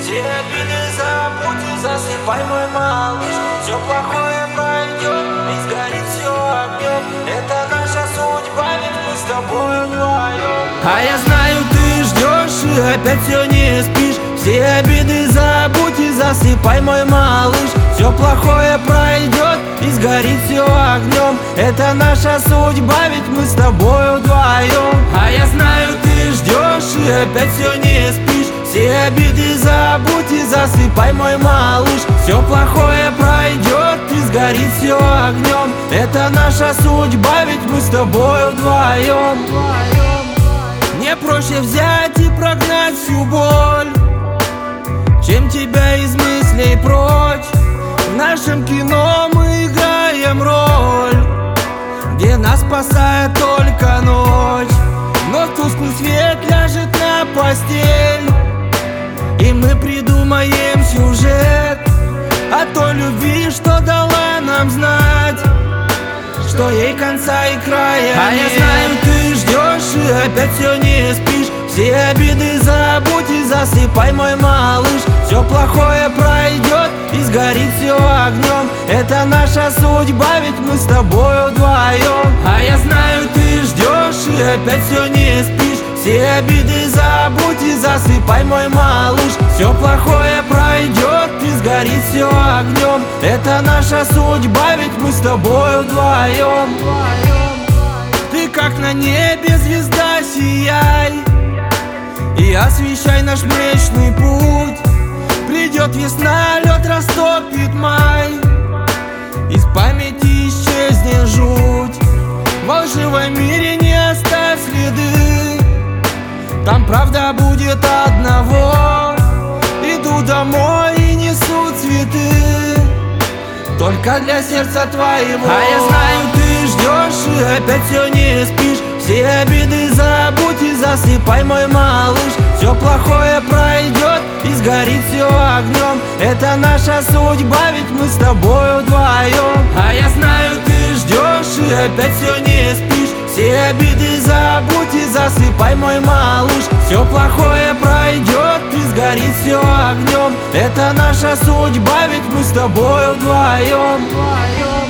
Все обиды забудь и засыпай, мой малыш. Все плохое пройдет и сгорит все огнем. Это наша судьба, ведь мы с тобой вдвоем. А я знаю, ты ждешь и опять все не спишь. Все обиды забудь и засыпай, мой малыш. Все плохое пройдет и сгорит все огнем. Это наша судьба, ведь мы с тобой вдвоем. А я знаю, ты ждешь и опять все не спишь. Все обиды забудь и засыпай, мой малыш. Все плохое пройдет и сгорит все огнем. Это наша судьба, ведь мы с тобой вдвоем. Мне проще взять и прогнать всю боль, чем тебя из мыслей прочь. В нашем кино мы играем роль, где нас спасает только ночь. Но тусклый свет ляжет на постель, и мы придумаем сюжет о той любви, что дала нам знать, что ей конца и края нет. А я знаю, ты ждешь и опять все не спишь. Все обиды забудь и засыпай, мой малыш. Все плохое пройдет и сгорит все огнем. Это наша судьба, ведь мы с тобой вдвоем. А я знаю, ты ждешь и опять все не спишь. Все обиды забудь и засыпай, мой малыш. Все плохое пройдет и сгорит все огнем. Это наша судьба, ведь мы с тобой вдвоем. Ты как на небе звезда, сияй и освещай наш млечный путь. Придет весна, лед растопит май, из памяти исчезнет жуть. В лживом мире не оставь следы, там правда будет одного. Иду домой и несу цветы только для сердца твоего. А я знаю, ты ждешь и опять все не спишь. Все обиды забудь и засыпай, мой малыш. Все плохое пройдет и сгорит все огнем. Это наша судьба, ведь мы с тобой вдвоем. А я знаю, ты ждешь и опять все не спишь. Все обиды забудь и засыпай, мой малыш. Все плохое пройдет и сгорит все огнем. Это наша судьба, ведь мы с тобой вдвоем.